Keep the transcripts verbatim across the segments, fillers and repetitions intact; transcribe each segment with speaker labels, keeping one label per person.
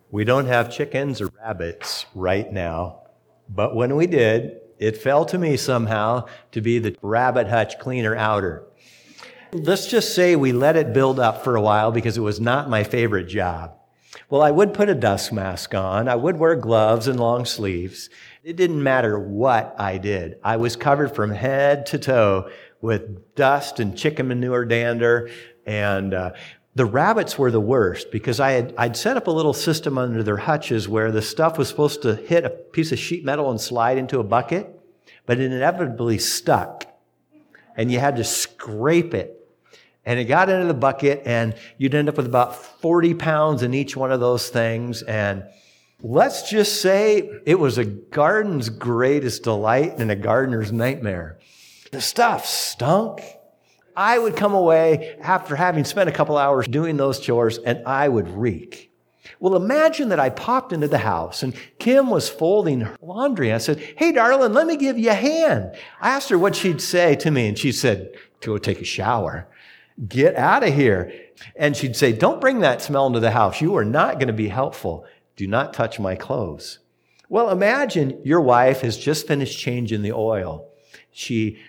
Speaker 1: We don't have chickens or rabbits right now, but when we did, it fell to me somehow to be the rabbit hutch cleaner outer. Let's just say we let it build up for a while because it was not my favorite job. Well, I would put a dust mask on. I would wear gloves and long sleeves. It didn't matter what I did. I was covered from head to toe with dust and chicken manure dander. And uh, the rabbits were the worst because I had, I'd set up a little system under their hutches where the stuff was supposed to hit a piece of sheet metal and slide into a bucket, but it inevitably stuck. And you had to scrape it. And it got into the bucket, and you'd end up with about forty pounds in each one of those things. And let's just say it was a garden's greatest delight and a gardener's nightmare. The stuff stunk. I would come away after having spent a couple hours doing those chores, and I would reek. Well, imagine that I popped into the house, and Kim was folding her laundry. I said, "Hey, darling, let me give you a hand." I asked her what she'd say to me, and she said, "Go take a shower. Get out of here." And she'd say, "Don't bring that smell into the house. You are not going to be helpful. Do not touch my clothes." Well, imagine your wife has just finished changing the oil. She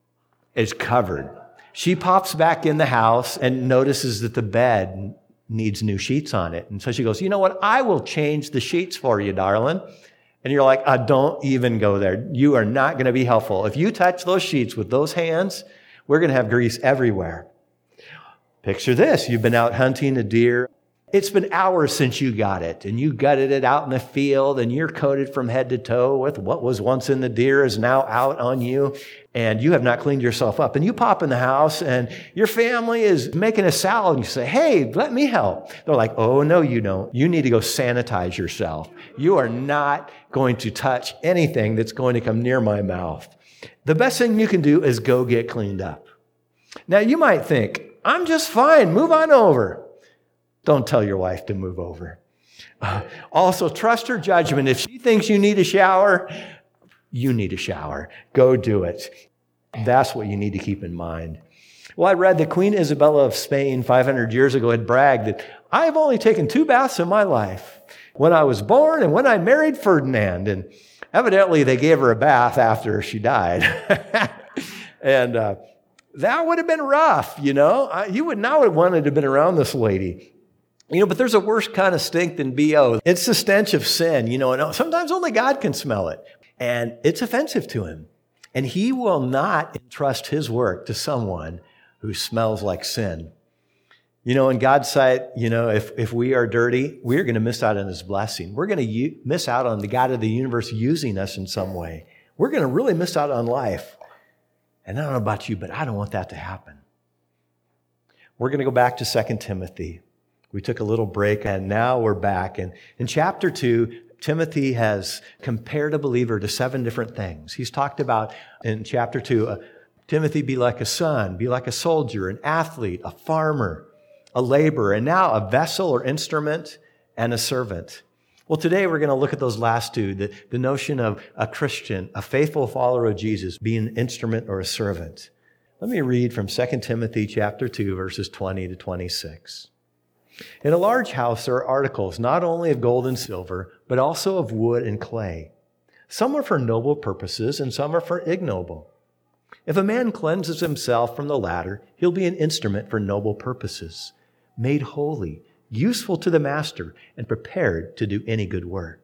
Speaker 1: is covered. She pops back in the house and notices that the bed needs new sheets on it. And so she goes, "You know what? I will change the sheets for you, darling." And you're like, uh, "Don't even go there. You are not going to be helpful. If you touch those sheets with those hands, we're going to have grease everywhere." Picture this. You've been out hunting a deer. It's been hours since you got it, and you gutted it out in the field, and you're coated from head to toe with what was once in the deer is now out on you, and you have not cleaned yourself up. And you pop in the house, and your family is making a salad, and you say, "Hey, let me help." They're like, "Oh, no, you don't. You need to go sanitize yourself. You are not going to touch anything that's going to come near my mouth." The best thing you can do is go get cleaned up. Now, you might think, "I'm just fine. Move on over." Don't tell your wife to move over. Uh, also, trust her judgment. If she thinks you need a shower, you need a shower. Go do it. That's what you need to keep in mind. Well, I read that Queen Isabella of Spain five hundred years ago had bragged that I've only taken two baths in my life, when I was born and when I married Ferdinand. And evidently they gave her a bath after she died. and uh, that would have been rough, you know. Uh, you would not have wanted to have been around this lady. You know, but there's a worse kind of stink than B O. It's the stench of sin, you know, and sometimes only God can smell it. And it's offensive to him. And he will not entrust his work to someone who smells like sin. You know, in God's sight, you know, if, if we are dirty, we're going to miss out on his blessing. We're going to u- miss out on the God of the universe using us in some way. We're going to really miss out on life. And I don't know about you, but I don't want that to happen. We're going to go back to Second Timothy. We took a little break, and now we're back. And in chapter two, Timothy has compared a believer to seven different things. He's talked about, in chapter two, uh, Timothy, be like a son, be like a soldier, an athlete, a farmer, a laborer, and now a vessel or instrument and a servant. Well, today we're going to look at those last two, the, the notion of a Christian, a faithful follower of Jesus, being an instrument or a servant. Let me read from Second Timothy chapter two, verses twenty to twenty-six. "In a large house there are articles not only of gold and silver, but also of wood and clay. Some are for noble purposes, and some are for ignoble. If a man cleanses himself from the latter, he'll be an instrument for noble purposes, made holy, useful to the master, and prepared to do any good work.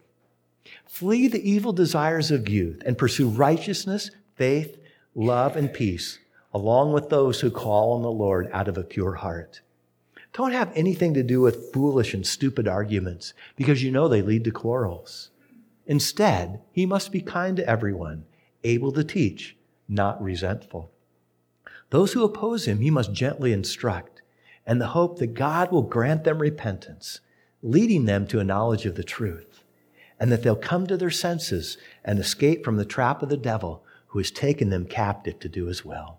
Speaker 1: Flee the evil desires of youth and pursue righteousness, faith, love, and peace, along with those who call on the Lord out of a pure heart. Don't have anything to do with foolish and stupid arguments, because you know they lead to quarrels. Instead, he must be kind to everyone, able to teach, not resentful. Those who oppose him, he must gently instruct, and the hope that God will grant them repentance, leading them to a knowledge of the truth, and that they'll come to their senses and escape from the trap of the devil who has taken them captive to do his will."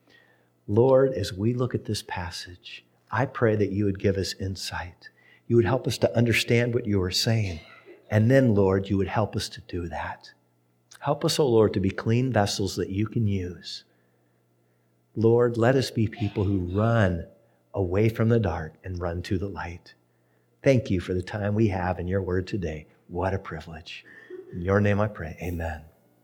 Speaker 1: Lord, as we look at this passage, I pray that you would give us insight. You would help us to understand what you are saying. And then, Lord, you would help us to do that. Help us, O Lord, to be clean vessels that you can use. Lord, let us be people who run away from the dark and run to the light. Thank you for the time we have in your word today. What a privilege. In your name I pray, amen.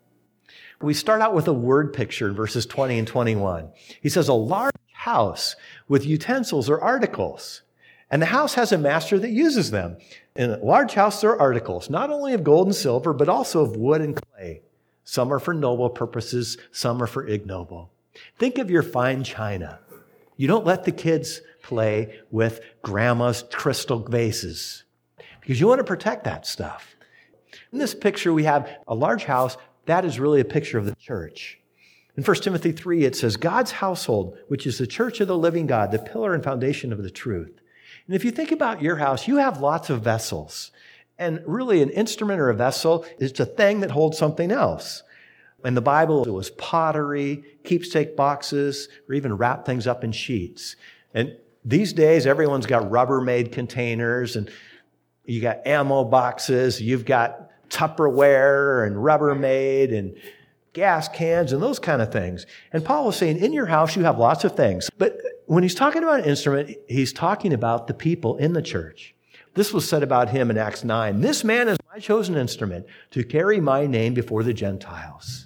Speaker 1: We start out with a word picture in verses twenty and twenty-one. He says, a large house with utensils or articles. And the house has a master that uses them. In a large house, there are articles, not only of gold and silver, but also of wood and clay. Some are for noble purposes, some are for ignoble. Think of your fine china. You don't let the kids play with grandma's crystal vases because you want to protect that stuff. In this picture, we have a large house. That is really a picture of the church. In First Timothy three, it says, God's household, which is the church of the living God, the pillar and foundation of the truth. And if you think about your house, you have lots of vessels. And really, an instrument or a vessel is a thing that holds something else. In the Bible, it was pottery, keepsake boxes, or even wrap things up in sheets. And these days, everyone's got Rubbermaid containers, and you got ammo boxes, you've got Tupperware and Rubbermaid and gas cans and those kind of things. And Paul was saying, in your house, you have lots of things. But when he's talking about an instrument, he's talking about the people in the church. This was said about him in Acts nine. This man is my chosen instrument to carry my name before the Gentiles.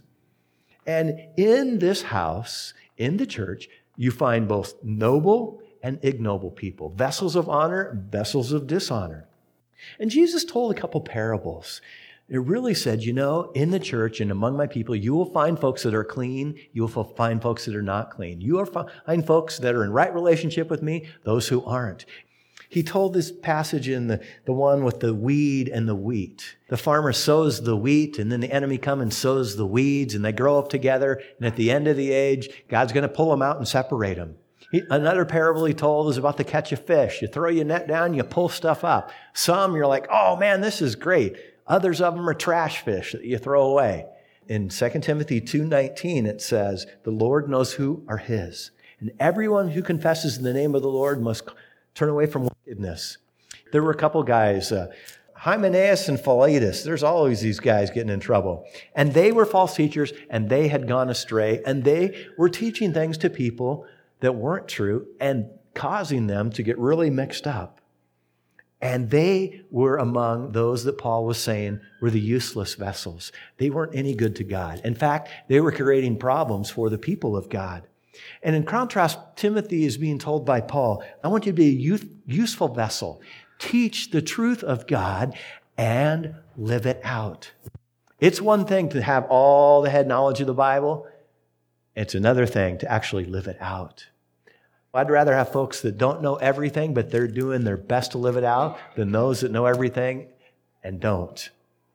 Speaker 1: And in this house, in the church, you find both noble and ignoble people, vessels of honor, vessels of dishonor. And Jesus told a couple parables. It really said, you know, in the church and among my people, you will find folks that are clean. You will find folks that are not clean. You will find folks that are in right relationship with me, those who aren't. He told this passage in the, the one with the weed and the wheat. The farmer sows the wheat, and then the enemy comes and sows the weeds, and they grow up together. And at the end of the age, God's going to pull them out and separate them. He, another parable he told is about the catch of fish. You throw your net down, you pull stuff up. Some you're like, oh man, this is great. Others of them are trash fish that you throw away. In Second Timothy two nineteen, it says, the Lord knows who are his. And everyone who confesses in the name of the Lord must turn away from wickedness. There were a couple guys, uh, Hymenaeus and Philetus. There's always these guys getting in trouble. And they were false teachers, and they had gone astray, and they were teaching things to people that weren't true and causing them to get really mixed up. And they were among those that Paul was saying were the useless vessels. They weren't any good to God. In fact, they were creating problems for the people of God. And in contrast, Timothy is being told by Paul, I want you to be a youth, useful vessel. Teach the truth of God and live it out. It's one thing to have all the head knowledge of the Bible. It's another thing to actually live it out. I'd rather have folks that don't know everything, but they're doing their best to live it out, than those that know everything and don't.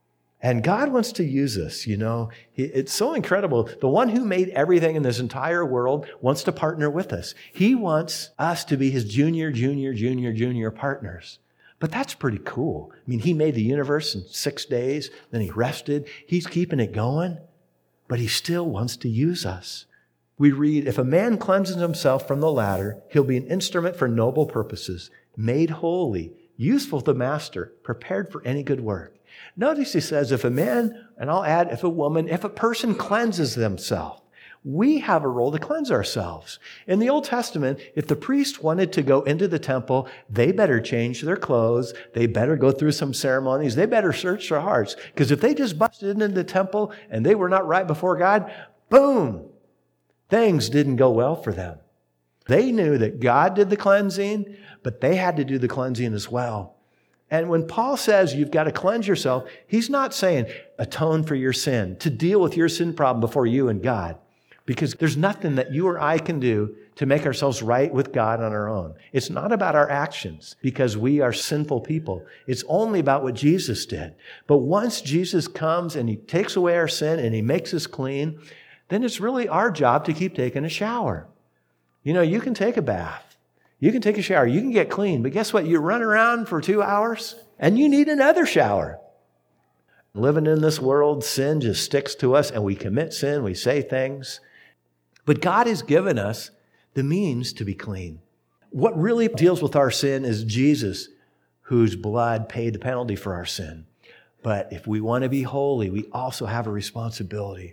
Speaker 1: And God wants to use us, you know. It's so incredible. The one who made everything in this entire world wants to partner with us. He wants us to be his junior, junior, junior, junior partners. But that's pretty cool. I mean, he made the universe in six days, then he rested. He's keeping it going, but he still wants to use us. We read, if a man cleanses himself from the latter, he'll be an instrument for noble purposes, made holy, useful to the master, prepared for any good work. Notice he says, if a man, and I'll add, if a woman, if a person cleanses themselves, we have a role to cleanse ourselves. In the Old Testament, if the priest wanted to go into the temple, they better change their clothes. They better go through some ceremonies. They better search their hearts. Because if they just busted into the temple and they were not right before God, boom, things didn't go well for them. They knew that God did the cleansing, but they had to do the cleansing as well. And when Paul says you've got to cleanse yourself, he's not saying atone for your sin, to deal with your sin problem before you and God. Because there's nothing that you or I can do to make ourselves right with God on our own. It's not about our actions because we are sinful people. It's only about what Jesus did. But once Jesus comes and he takes away our sin and he makes us clean, then it's really our job to keep taking a shower. You know, you can take a bath. You can take a shower. You can get clean. But guess what? You run around for two hours and you need another shower. Living in this world, sin just sticks to us and we commit sin. We say things. But God has given us the means to be clean. What really deals with our sin is Jesus, whose blood paid the penalty for our sin. But if we want to be holy, we also have a responsibility.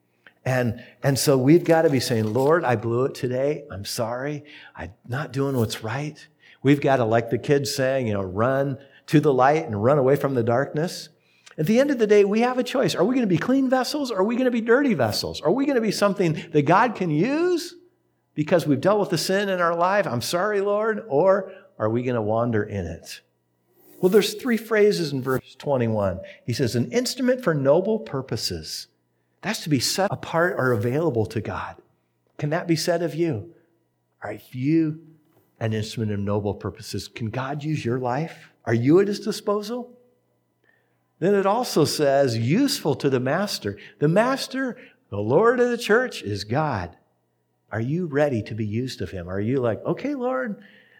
Speaker 1: And, and so we've got to be saying, Lord, I blew it today. I'm sorry. I'm not doing what's right. We've got to, like the kids saying, you know, run to the light and run away from the darkness. At the end of the day, we have a choice. Are we going to be clean vessels or are we going to be dirty vessels? Are we going to be something that God can use because we've dealt with the sin in our life? I'm sorry, Lord. Or are we going to wander in it? Well, there's three phrases in verse twenty-one. He says, an instrument for noble purposes. That's to be set apart or available to God. Can that be said of you? Are you an instrument of noble purposes? Can God use your life? Are you at his disposal? Then it also says, useful to the master. The master, the Lord of the church, is God. Are you ready to be used of him? Are you like, okay, Lord,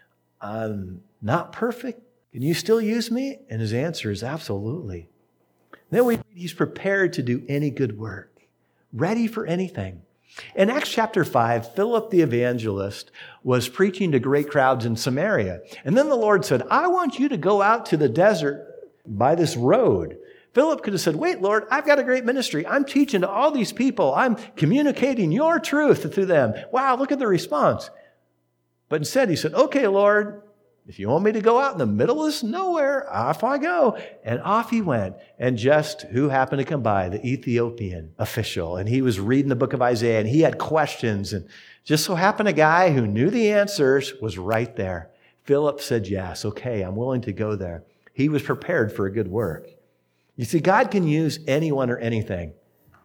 Speaker 1: I'm not perfect. Can you still use me? And his answer is absolutely. Then we read he's prepared to do any good work, ready for anything. In Acts chapter five, Philip the evangelist was preaching to great crowds in Samaria. And then the Lord said, I want you to go out to the desert by this road. Philip could have said, wait, Lord, I've got a great ministry. I'm teaching to all these people. I'm communicating your truth to them. Wow, look at the response. But instead he said, okay, Lord, if you want me to go out in the middle of this nowhere, off I go. And off he went. And just who happened to come by? The Ethiopian official. And he was reading the book of Isaiah and he had questions. And just so happened a guy who knew the answers was right there. Philip said, yes, okay, I'm willing to go there. He was prepared for a good work. You see, God can use anyone or anything.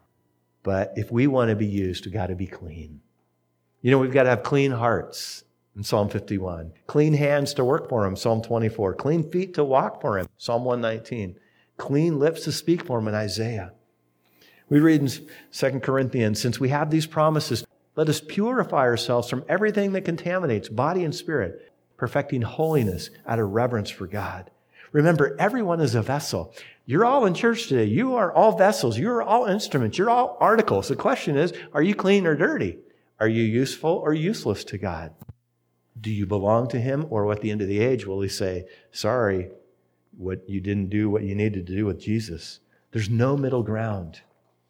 Speaker 1: But if we want to be used, we've got to be clean. You know, we've got to have clean hearts in Psalm fifty-one. Clean hands to work for him, Psalm twenty-four. Clean feet to walk for him, Psalm one nineteen. Clean lips to speak for him in Isaiah. We read in Second Corinthians, since we have these promises, let us purify ourselves from everything that contaminates body and spirit, perfecting holiness out of reverence for God. Remember, everyone is a vessel. You're all in church today. You are all vessels. You're all instruments. You're all articles. The question is, are you clean or dirty? Are you useful or useless to God? Do you belong to him? Or at the end of the age, will he say, sorry, what you didn't do what you needed to do with Jesus? There's no middle ground.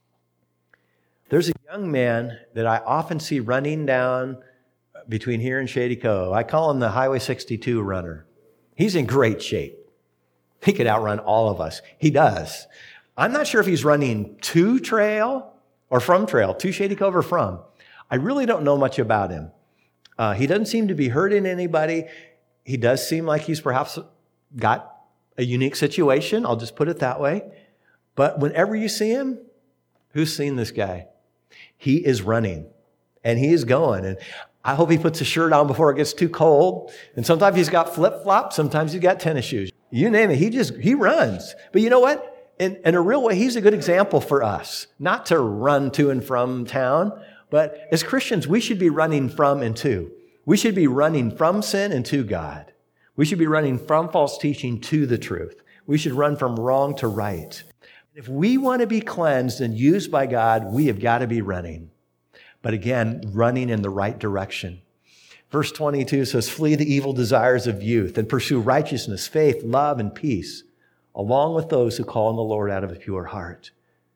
Speaker 1: There's a young man that I often see running down between here and Shady Cove. I call him the Highway sixty-two runner. He's in great shape. He could outrun all of us. He does. I'm not sure if he's running to trail or from trail, to Shady Cove or from. I really don't know much about him. Uh, he doesn't seem to be hurting anybody. He does seem like he's perhaps got a unique situation. I'll just put it that way. But whenever you see him, who's seen this guy? He is running and he is going. And I hope he puts a shirt on before it gets too cold. And sometimes he's got flip-flops. Sometimes he's got tennis shoes. You name it. He just, he runs. But you know what? In, in a real way, he's a good example for us. Not to run to and from town, but as Christians, we should be running from and to. We should be running from sin and to God. We should be running from false teaching to the truth. We should run from wrong to right. If we want to be cleansed and used by God, we have got to be running. But again, running in the right direction. Verse twenty-two says, flee the evil desires of youth and pursue righteousness, faith, love, and peace, along with those who call on the Lord out of a pure heart.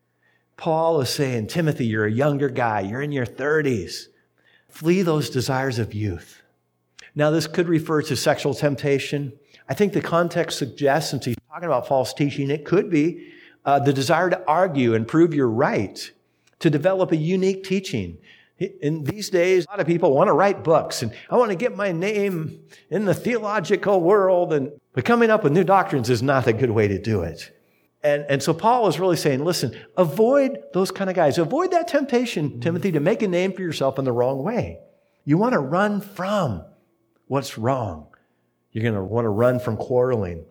Speaker 1: Paul is saying, Timothy, you're a younger guy. You're in your thirties. Flee those desires of youth. Now, this could refer to sexual temptation. I think the context suggests, since he's talking about false teaching, it could be uh, the desire to argue and prove you're right, to develop a unique teaching. In these days, a lot of people want to write books, and I want to get my name in the theological world, and but coming up with new doctrines is not a good way to do it. And, and so Paul is really saying, listen, avoid those kind of guys. Avoid that temptation, Timothy, to make a name for yourself in the wrong way. You want to run from what's wrong. You're going to want to run from quarreling.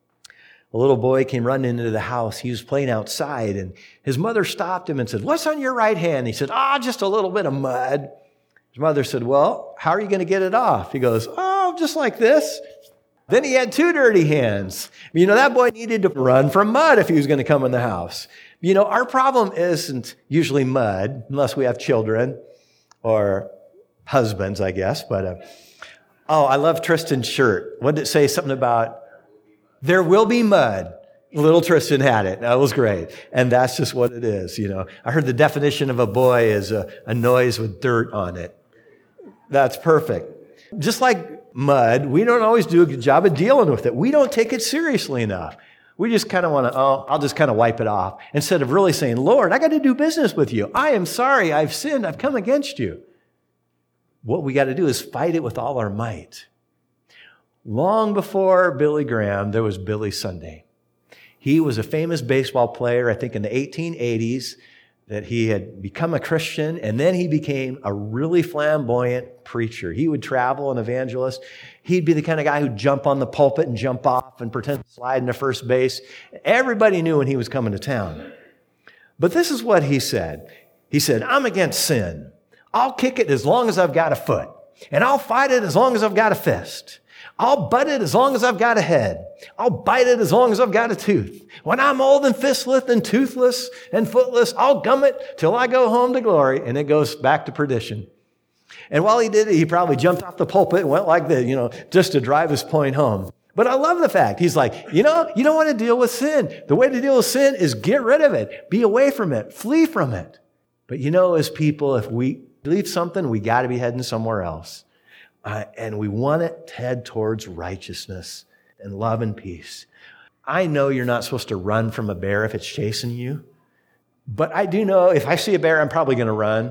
Speaker 1: A little boy came running into the house. He was playing outside, and his mother stopped him and said, what's on your right hand? He said, ah, oh, just a little bit of mud. His mother said, well, how are you going to get it off? He goes, oh, just like this. Then he had two dirty hands. You know, that boy needed to run from mud if he was going to come in the house. You know, our problem isn't usually mud, unless we have children or husbands, I guess. But, uh, oh, I love Tristan's shirt. What did it say? Something about, there will be mud. Little Tristan had it. That was great. And that's just what it is, you know. I heard the definition of a boy is a, a noise with dirt on it. That's perfect. Just like mud, we don't always do a good job of dealing with it. We don't take it seriously enough. We just kind of want to, oh, I'll just kind of wipe it off. Instead of really saying, Lord, I got to do business with you. I am sorry. I've sinned. I've come against you. What we got to do is fight it with all our might. Long before Billy Graham, there was Billy Sunday. He was a famous baseball player, I think in the eighteen eighties, that he had become a Christian, and then he became a really flamboyant preacher. He would travel, an evangelist. He'd be the kind of guy who'd jump on the pulpit and jump off and pretend to slide into first base. Everybody knew when he was coming to town. But this is what he said. He said, I'm against sin. I'll kick it as long as I've got a foot, and I'll fight it as long as I've got a fist. I'll butt it as long as I've got a head. I'll bite it as long as I've got a tooth. When I'm old and fistless and toothless and footless, I'll gum it till I go home to glory. And it goes back to perdition. And while he did it, he probably jumped off the pulpit and went like this, you know, just to drive his point home. But I love the fact. He's like, you know, you don't want to deal with sin. The way to deal with sin is get rid of it. Be away from it. Flee from it. But you know, as people, if we believe something, we got to be heading somewhere else. Uh, and we want to head towards righteousness and love and peace. I know you're not supposed to run from a bear if it's chasing you. But I do know if I see a bear, I'm probably going to run.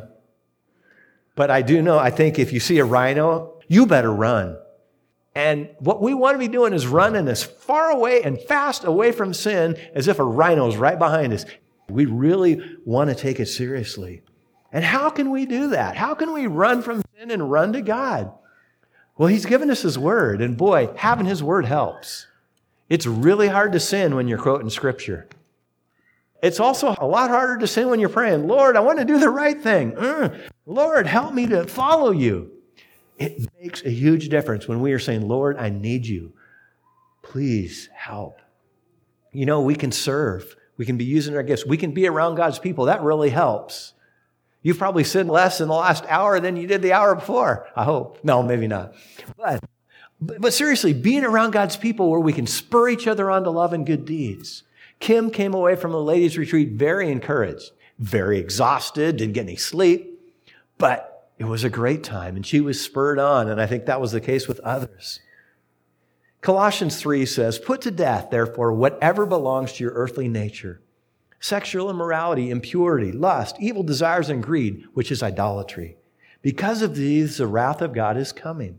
Speaker 1: But I do know, I think if you see a rhino, you better run. And what we want to be doing is running as far away and fast away from sin as if a rhino is right behind us. We really want to take it seriously. And how can we do that? How can we run from sin and run to God? Well, he's given us his word, and boy, having his word helps. It's really hard to sin when you're quoting scripture. It's also a lot harder to sin when you're praying, Lord, I want to do the right thing. Mm, Lord, help me to follow you. It makes a huge difference when we are saying, Lord, I need you. Please help. You know, we can serve. We can be using our gifts. We can be around God's people. That really helps. You've probably sinned less in the last hour than you did the hour before. I hope. No, maybe not. But, but seriously, being around God's people where we can spur each other on to love and good deeds. Kim came away from the ladies' retreat very encouraged, very exhausted, didn't get any sleep, but it was a great time, and she was spurred on, and I think that was the case with others. Colossians three says, put to death, therefore, whatever belongs to your earthly nature. Sexual immorality, impurity, lust, evil desires, and greed, which is idolatry. Because of these, the wrath of God is coming.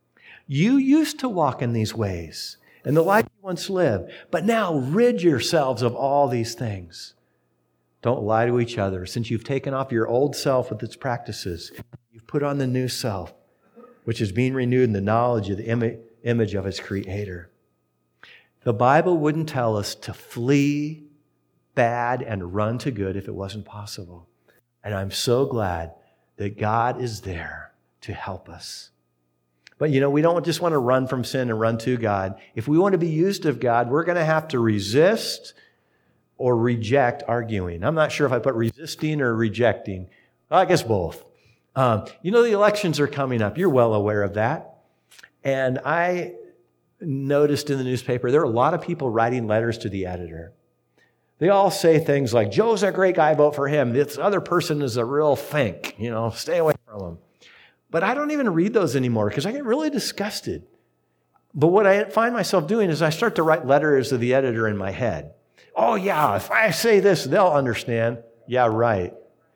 Speaker 1: You used to walk in these ways, in the life you once lived, but now rid yourselves of all these things. Don't lie to each other, since you've taken off your old self with its practices. You've put on the new self, which is being renewed in the knowledge of the im- image of its Creator. The Bible wouldn't tell us to flee bad and run to good if it wasn't possible. And I'm so glad that God is there to help us. But you know, we don't just want to run from sin and run to God. If we want to be used of God, we're going to have to resist or reject arguing. I'm not sure if I put resisting or rejecting. Well, I guess both. Um, you know, the elections are coming up. You're well aware of that. And I noticed in the newspaper, there are a lot of people writing letters to the editor. They all say things like, Joe's a great guy, vote for him. This other person is a real fink, you know, stay away from him. But I don't even read those anymore because I get really disgusted. But what I find myself doing is I start to write letters to the editor in my head. Oh yeah, if I say this, they'll understand. Yeah, right.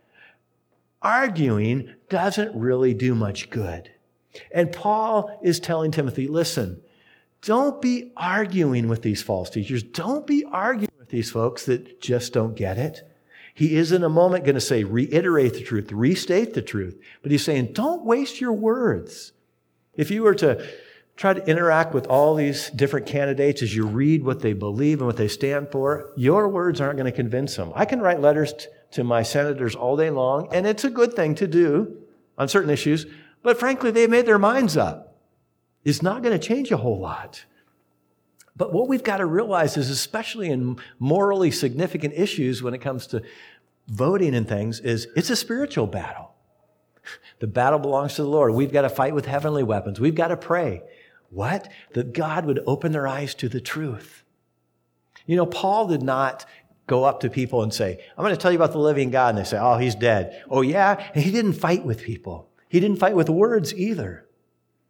Speaker 1: Arguing doesn't really do much good. And Paul is telling Timothy, listen, don't be arguing with these false teachers. Don't be arguing with these folks that just don't get it. He is in a moment going to say, reiterate the truth, restate the truth. But he's saying, don't waste your words. If you were to try to interact with all these different candidates as you read what they believe and what they stand for, your words aren't going to convince them. I can write letters t- to my senators all day long, and it's a good thing to do on certain issues. But frankly, they've made their minds up. It's not going to change a whole lot. But what we've got to realize is, especially in morally significant issues when it comes to voting and things, is it's a spiritual battle. The battle belongs to the Lord. We've got to fight with heavenly weapons. We've got to pray. What? That God would open their eyes to the truth. You know, Paul did not go up to people and say, I'm going to tell you about the living God. And they say, oh, he's dead. Oh, yeah? And he didn't fight with people. He didn't fight with words either.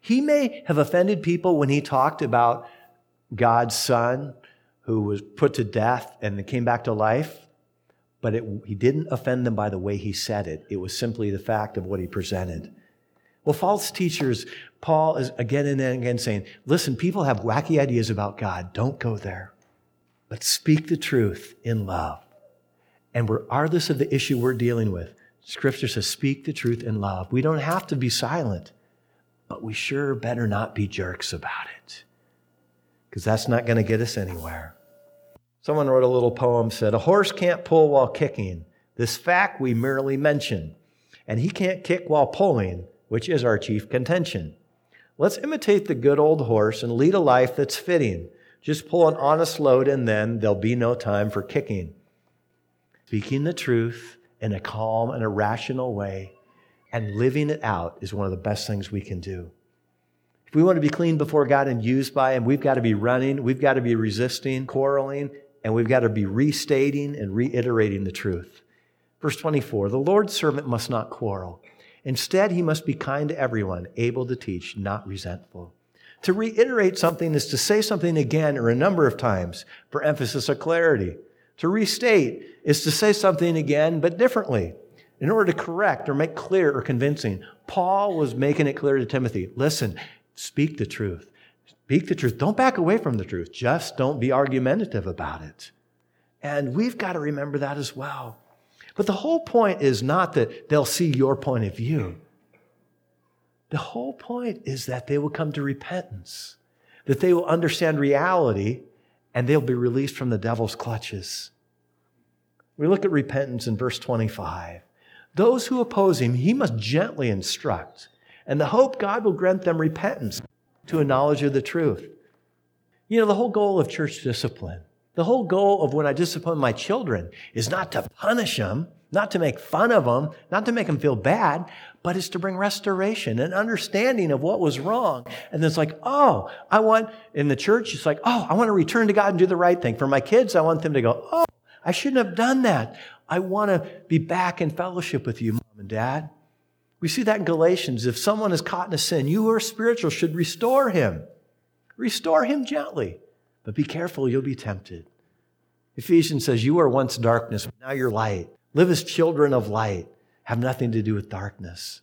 Speaker 1: He may have offended people when he talked about God's son who was put to death and then came back to life, but it, he didn't offend them by the way he said it. It was simply the fact of what he presented. Well, false teachers, Paul is again and again saying, listen, people have wacky ideas about God. Don't go there. But speak the truth in love. And regardless of the issue we're dealing with, Scripture says, speak the truth in love. We don't have to be silent, but we sure better not be jerks about it, because that's not going to get us anywhere. Someone wrote a little poem, said, a horse can't pull while kicking. This fact we merely mention. And he can't kick while pulling, which is our chief contention. Let's imitate the good old horse and lead a life that's fitting. Just pull an honest load and then there'll be no time for kicking. Speaking the truth in a calm and a rational way and living it out is one of the best things we can do. If we want to be clean before God and used by Him, we've got to be running, we've got to be resisting, quarreling, and we've got to be restating and reiterating the truth. Verse twenty-four, the Lord's servant must not quarrel. Instead, he must be kind to everyone, able to teach, not resentful. To reiterate something is to say something again or a number of times for emphasis or clarity. To restate is to say something again, but differently, in order to correct or make clear or convincing. Paul was making it clear to Timothy, listen, speak the truth. Speak the truth. Don't back away from the truth. Just don't be argumentative about it. And we've got to remember that as well. But the whole point is not that they'll see your point of view. The whole point is that they will come to repentance, that they will understand reality, and they'll be released from the devil's clutches. We look at repentance in verse twenty-five. Those who oppose him, he must gently instruct, and the hope God will grant them repentance to a knowledge of the truth. You know, the whole goal of church discipline, the whole goal of when I discipline my children is not to punish them, not to make fun of them, not to make them feel bad, but it's to bring restoration and understanding of what was wrong. And then it's like, oh, I want, in the church, it's like, oh, I want to return to God and do the right thing. For my kids, I want them to go, oh, I shouldn't have done that. I want to be back in fellowship with you, Mom and Dad. We see that in Galatians. If someone is caught in a sin, you who are spiritual should restore him. Restore him gently. But be careful, you'll be tempted. Ephesians says, you were once darkness, but now you're light. Live as children of light. Have nothing to do with darkness.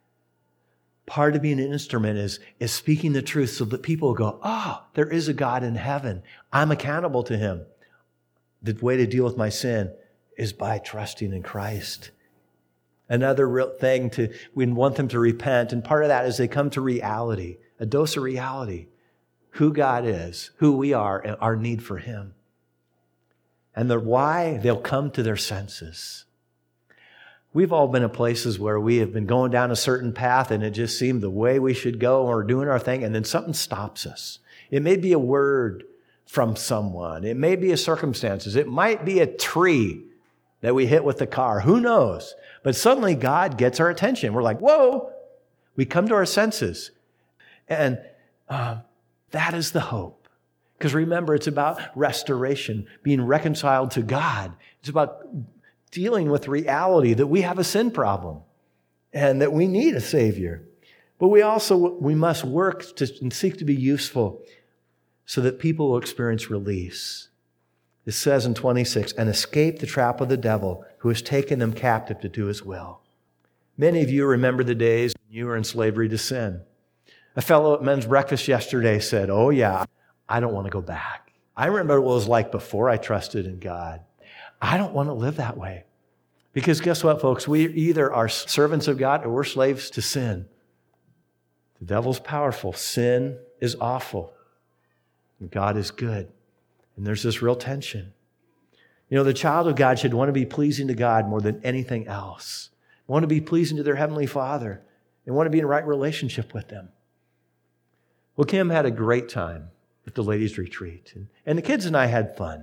Speaker 1: Part of being an instrument is, is speaking the truth so that people go, oh, there is a God in heaven. I'm accountable to him. The way to deal with my sin is by trusting in Christ. Another real thing to, we want them to repent, and part of that is they come to reality, a dose of reality. Who God is, who we are, and our need for him. And the why, they'll come to their senses. We've all been in places where we have been going down a certain path and it just seemed the way we should go, and we're doing our thing, and then something stops us. It may be a word from someone. It may be a circumstances. It might be a tree that we hit with the car. Who knows? But suddenly God gets our attention. We're like, whoa! We come to our senses. And uh, that is the hope. Because remember, it's about restoration, being reconciled to God. It's about dealing with reality that we have a sin problem and that we need a Savior. But we also, we must work to, and seek to be useful so that people will experience release. It says in twenty-six, and escape the trap of the devil who has taken them captive to do his will. Many of you remember the days when you were in slavery to sin. A fellow at men's breakfast yesterday said, oh yeah, I don't want to go back. I remember what it was like before I trusted in God. I don't want to live that way. Because guess what, folks? We either are servants of God or we're slaves to sin. The devil's powerful. Sin is awful. And God is good. And there's this real tension. You know, the child of God should want to be pleasing to God more than anything else. Want to be pleasing to their Heavenly Father and want to be in right relationship with them. Well, Kim had a great time at the ladies' retreat. And, and the kids and I had fun.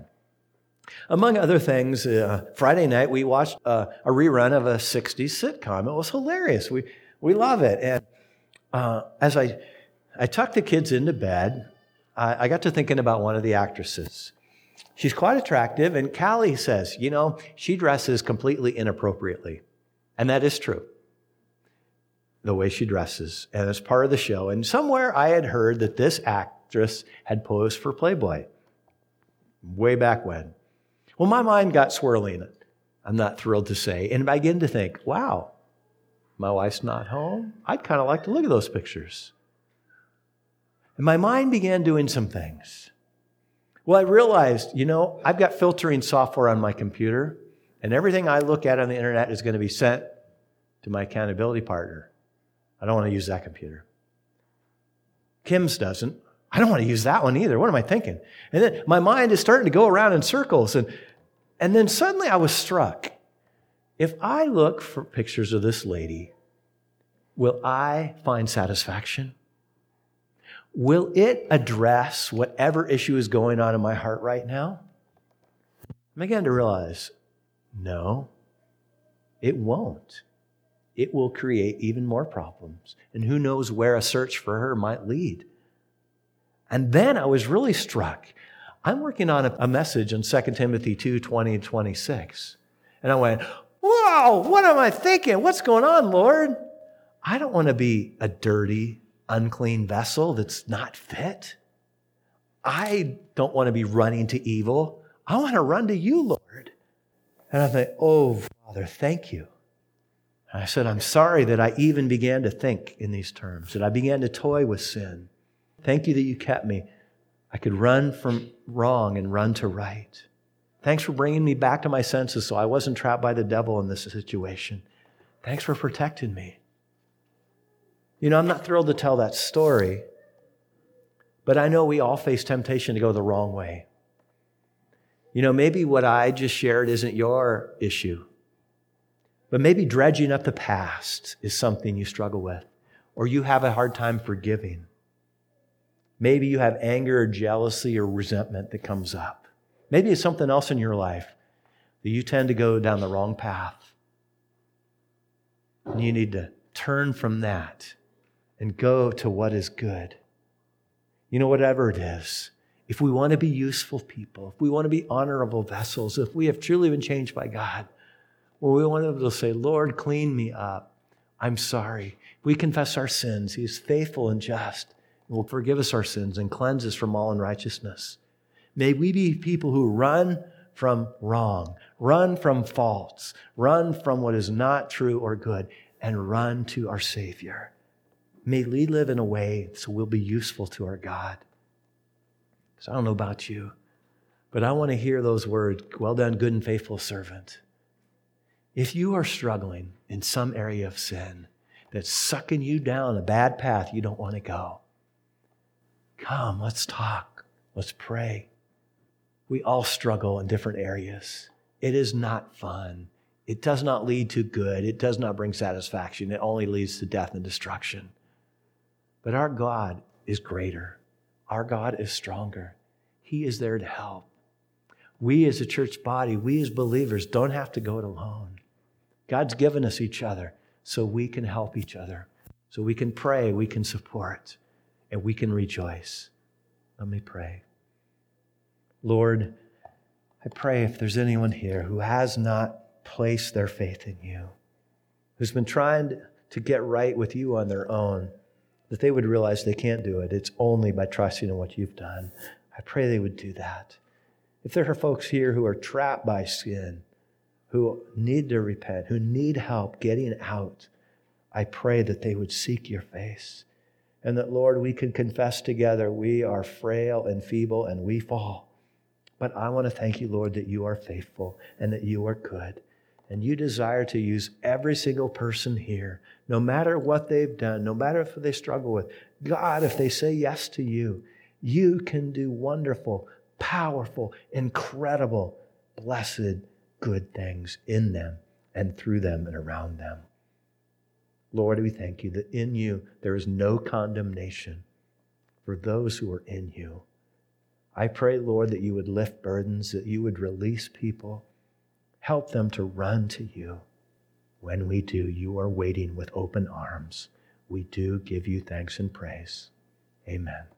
Speaker 1: Among other things, uh, Friday night we watched uh, a rerun of a sixties sitcom. It was hilarious. We we love it. And uh, as I I tucked the kids into bed, I, I got to thinking about one of the actresses. She's quite attractive, and Callie says, you know, she dresses completely inappropriately. And that is true. the way she dresses, and it's part of the show. And somewhere I had heard that this actress had posed for Playboy way back when. Well, my mind got swirling, I'm not thrilled to say, and I began to think, wow, my wife's not home. I'd kind of like to look at those pictures. And my mind began doing some things. Well, I realized, you know, I've got filtering software on my computer, and everything I look at on the internet is going to be sent to my accountability partner. I don't want to use that computer. Kim's doesn't. I don't want to use that one either. What am I thinking? And then my mind is starting to go around in circles. And, and then suddenly I was struck. If I look for pictures of this lady, will I find satisfaction? Will it address whatever issue is going on in my heart right now? I began to realize, no, it won't. It will create even more problems. And who knows where a search for her might lead. And then I was really struck. I'm working on a, a message in Second Timothy two, twenty and twenty-six. And I went, whoa, what am I thinking? What's going on, Lord? I don't want to be a dirty, unclean vessel that's not fit. I don't want to be running to evil. I want to run to you, Lord. And I thought, oh, Father, thank you. And I said, I'm sorry that I even began to think in these terms, that I began to toy with sin. Thank you that you kept me. I could run from wrong and run to right. Thanks for bringing me back to my senses so I wasn't trapped by the devil in this situation. Thanks for protecting me. You know, I'm not thrilled to tell that story, but I know we all face temptation to go the wrong way. You know, maybe what I just shared isn't your issue, but maybe dredging up the past is something you struggle with, or you have a hard time forgiving. Maybe you have anger or jealousy or resentment that comes up. Maybe it's something else in your life that you tend to go down the wrong path. And you need to turn from that and go to what is good. You know, whatever it is, if we want to be useful people, if we want to be honorable vessels, if we have truly been changed by God, well, we want to be able to say, Lord, clean me up. I'm sorry. We confess our sins. He is faithful and just and will forgive us our sins and cleanse us from all unrighteousness. May we be people who run from wrong, run from faults, run from what is not true or good, and run to our Savior. May we live in a way so we'll be useful to our God. So I don't know about you, but I want to hear those words, well done, good and faithful servant. If you are struggling in some area of sin that's sucking you down a bad path you don't want to go, come, let's talk. Let's pray. We all struggle in different areas. It is not fun. It does not lead to good. It does not bring satisfaction. It only leads to death and destruction. But our God is greater. Our God is stronger. He is there to help. We as a church body, we as believers don't have to go it alone. God's given us each other so we can help each other, so we can pray, we can support, and we can rejoice. Let me pray. Lord, I pray if there's anyone here who has not placed their faith in you, who's been trying to get right with you on their own, that they would realize they can't do it. It's only by trusting in what you've done. I pray they would do that. If there are folks here who are trapped by sin, who need to repent, who need help getting out, I pray that they would seek your face. And that, Lord, we can confess together we are frail and feeble and we fall. But I want to thank you, Lord, that you are faithful and that you are good. And you desire to use every single person here, no matter what they've done, no matter if they struggle with. God, if they say yes to you, you can do wonderful, powerful, incredible, blessed, good things in them and through them and around them. Lord, we thank you that in you there is no condemnation for those who are in you. I pray, Lord, that you would lift burdens, that you would release people. Help them to run to you. When we do, you are waiting with open arms. We do give you thanks and praise. Amen.